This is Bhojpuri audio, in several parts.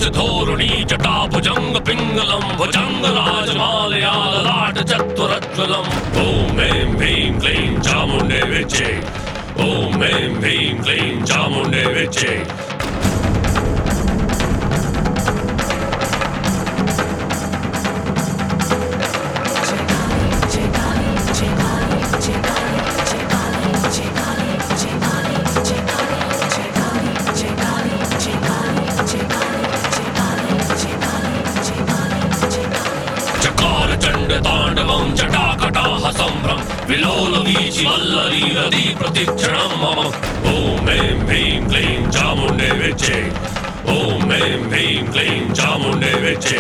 धोरुणी जटा भुजंग पिंगलम भुजंग राजमालया ललाट चत्वरज्वलम। ओम ऐं ह्रीं क्लीं चामुंडे विचे। ओम ऐं ह्रीं क्लीं चामुंडे विचे। तांडवं जटाकटाह संभ्रम विलोल वीचि वल्लरी रति प्रतिक्षणं मम। ओम ऐं ह्रीं क्लीं चामुंडे विचे। ओम ऐं ह्रीं क्लीं चामुंडे विचे।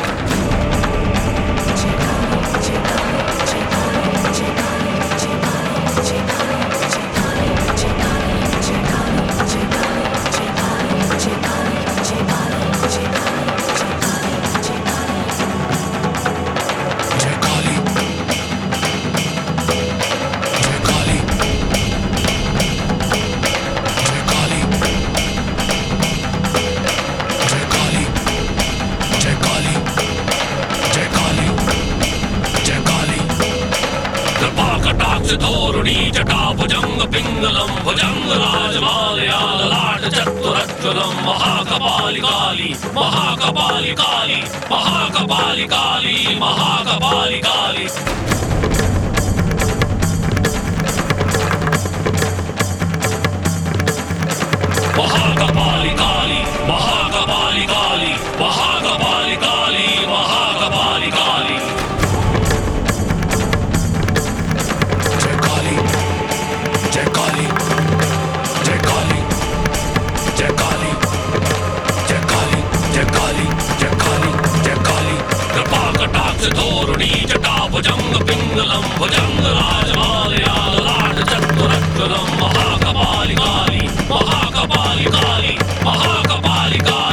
धोरुणी जटा भुजंग पिंगलम भुजंग राजमालया ललाट चत्वरज्वलम। महाकपाली काली महाकपाली काली महाकपाली काली महाकपाली काली। महाकपाली काली महाकपाली काली महाकपाली काली महाकपाली काली। धोरुणी जटा भुजंग पिंगलम भुजंग राजमालया ललाट चत्वरज्वलम। महाकपाली काली महाकपाली काली महाकपाली काली।